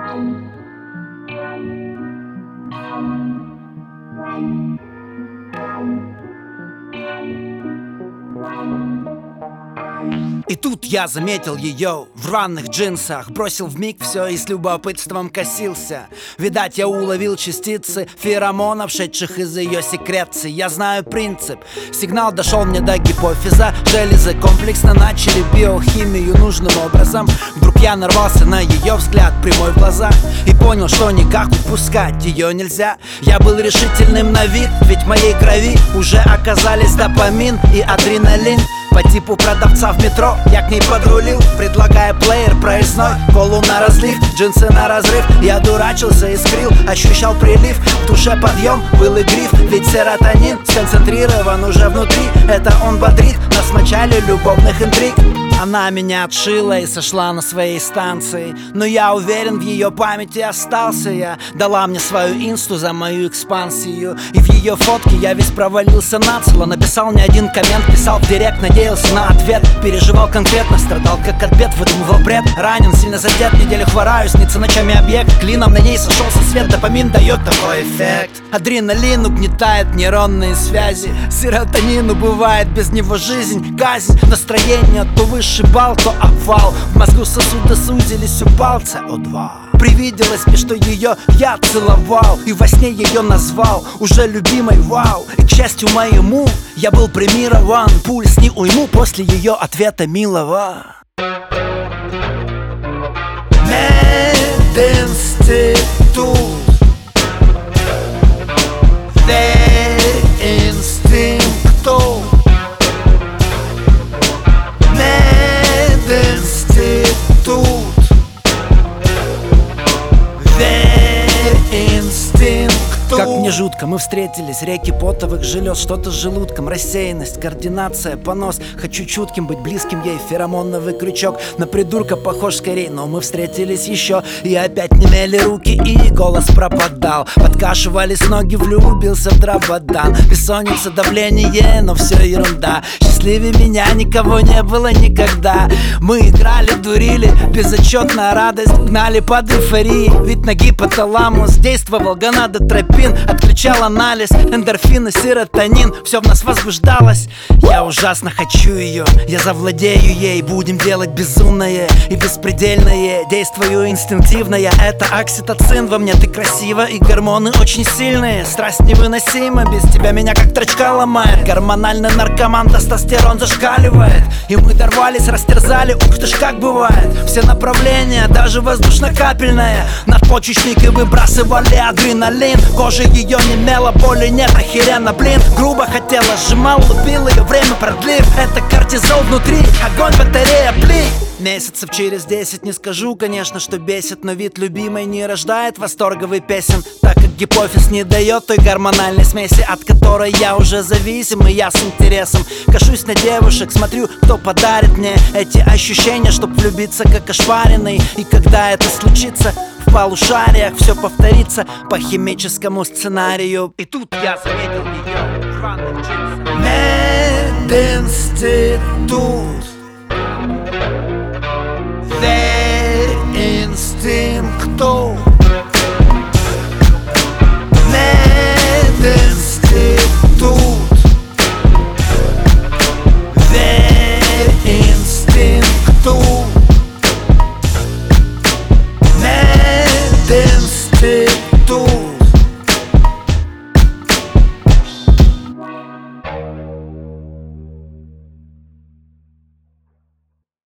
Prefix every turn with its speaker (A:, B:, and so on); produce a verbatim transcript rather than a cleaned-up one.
A: И тут я заметил ее в рваных джинсах, бросил вмиг все и с любопытством косился. Видать, я уловил частицы феромонов, шедших из ее секреции. Я знаю принцип. Сигнал дошел мне до гипофиза. Железы комплексно начали биохимию нужным образом. Вдруг я нарвался на ее взгляд прямой в глаза и понял, что никак упускать ее нельзя. Я был решительным на вид, ведь в моей крови уже оказались допамин и адреналин. По типу продавца в метро я к ней подрулил, предлагая плеер проездной, колу на разлив, джинсы на разрыв. Я дурачился, искрил, ощущал прилив, в душе подъем, был и гриф. Ведь серотонин сконцентрирован уже внутри, это он бодрит нас в начале любовных интриг. Она меня отшила и сошла на своей станции, но я уверен, в ее памяти остался я. Дала мне свою инсту за мою экспансию, и в ее фотке я весь провалился нацело. Написал не один коммент, писал в директ, надеялся на ответ. Переживал конкретно, страдал как от бед, выдумывал бред. Ранен, сильно задет, неделю хвораю, снится ночами объект. Клином на ней сошелся свет, допамин дает такой эффект. Адреналин угнетает нейронные связи, серотонин убывает, без него жизнь казнь. Настроение то выше бал, то обвал, в мозгу сосуды сузились, упал С О два. Привиделось мне, что ее я целовал, и во сне ее назвал уже любимой, вау. И к счастью моему, я был премирован, пульс не уйму после ее ответа милого. Мединститут, инстинкту. Мединститут, инстинкту. Как мне жутко, мы встретились, реки потовых желез, что-то с желудком, рассеянность, координация, понос. Хочу чутким быть, близким ей, феромоновый крючок. На придурка похож скорее, но мы встретились еще, и опять немели руки, и голос пропадал. Подкашивались ноги, влюбился в дрободан. Бессонница, давление, но все ерунда. Счастливее меня никого не было никогда. Мы играли, дурили, безотчетная радость гнали под эйфорией. Ведь на гипоталамус действовал гонадотропин, отключал анализ, эндорфины, серотонин. Все в нас возбуждалось. Я ужасно хочу ее, я завладею ей. Будем делать безумное и беспредельное. Действую инстинктивно, я это окситоцин во мне. Ты красива и гормоны очень сильные. Страсть невыносима, без тебя меня как торчка ломает. Гормональный наркоман, тестостерон зашкаливает. И мы дорвались, растерзали, ух ты ж как бывает. Все направления, даже воздушно-капельное. Надпочечники выбрасывали адреналин. Кожа ее не мела, боли нет, охеренно, блин. Грубо хотела, сжимал, лупил ее, время продлив. Это кортизол внутри, огонь, батарея, пли. Месяцев через десять не скажу, конечно, что бесит, но вид любимой не рождает восторговый песен, так как гипофиз не дает той гормональной смеси, от которой я уже зависим. И я с интересом кашусь на девушек, смотрю, кто подарит мне эти ощущения, чтоб влюбиться как ошпаренный. И когда это случится, в полушариях все повторится по химическому сценарию. И тут я заметил ее в рваных джинсах. Мединститут,